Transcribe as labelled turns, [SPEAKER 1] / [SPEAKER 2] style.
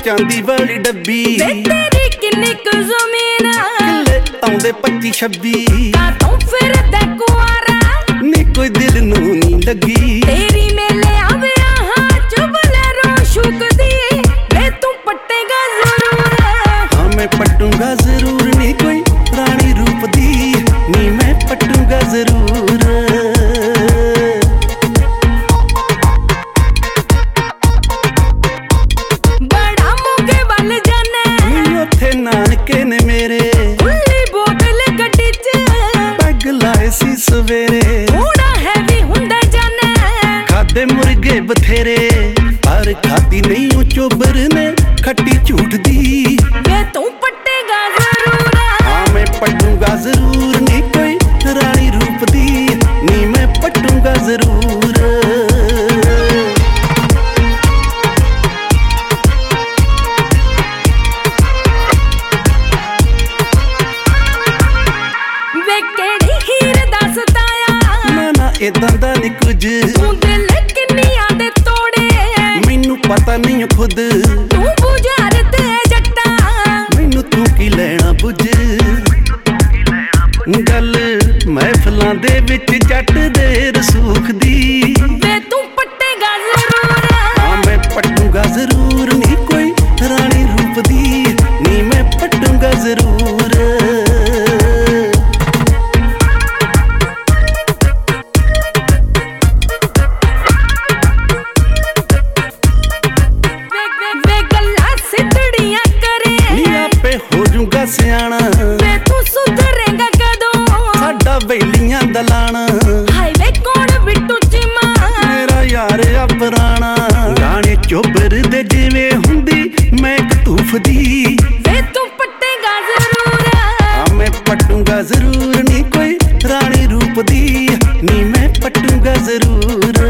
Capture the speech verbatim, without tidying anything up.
[SPEAKER 1] चांदी वाली डब्बी
[SPEAKER 2] तेरी किन्नी कुल ज़मीन
[SPEAKER 1] किले आउंदे पच्ची छब्बी
[SPEAKER 2] तू फिर ते कुआरा
[SPEAKER 1] नी कोई दिल नू नी लगी
[SPEAKER 2] तेरी मेले आवे हाँ चुबले रो शुक दी वे तू पट्टेगा जरूर
[SPEAKER 1] हाँ मैं पटूंगा जरूर नी कोई रानी रूप दी नी मैं पटूंगा जरूर
[SPEAKER 2] बड़ा मोगे वाल जाने
[SPEAKER 1] उथे नानके ने मेरे
[SPEAKER 2] खुली बोतल गड्डी च
[SPEAKER 1] पैग लाए सी सवेरे
[SPEAKER 2] थोड़ा हैवी हुंदा जाने
[SPEAKER 1] खादे मुर्गे बथेरे पर खादी नहीं ओ चोबर ने खट्टी झूठ दी
[SPEAKER 2] वे तू पट्टेगा जरूर
[SPEAKER 1] हाँ मैं पटूंगा जरूर नी कोई रानी रूप दी नी मैं पटूंगा जरूर
[SPEAKER 2] वे केड़ी हीर दस ताया
[SPEAKER 1] ना ना इदां दा नी कुछ
[SPEAKER 2] तू दिल किन्नियां दे तोड़े
[SPEAKER 1] मैनू पता नहीं खुद
[SPEAKER 2] तू बुझार ते जट्टा
[SPEAKER 1] मैनू तू की लेना बुझ गल महफिलां दे विच जट दे रसूख दी
[SPEAKER 2] वे तू पट्टेगा जरूर
[SPEAKER 1] हाँ मैं पटूंगा जरूर नी कोई रानी रूप दी नी मैं पटूंगा जरूर
[SPEAKER 2] वे गल्ला सिद्धड़ियां करे
[SPEAKER 1] नी आपे हो जूंगा सियाणा
[SPEAKER 2] वे तू सुधरेगा कदों
[SPEAKER 1] साडा वेलियां दा लाना
[SPEAKER 2] हाईवे कौन बिट्टू चीमा
[SPEAKER 1] मेरा यार आ पुराना गाने चोबर दे जिवें हुंदी मैं कतूफ दी
[SPEAKER 2] वे तू पट्टेगा जरूर
[SPEAKER 1] हाँ मैं पटूंगा जरूर नी कोई रानी रूप दी नी मैं पटूंगा जरूर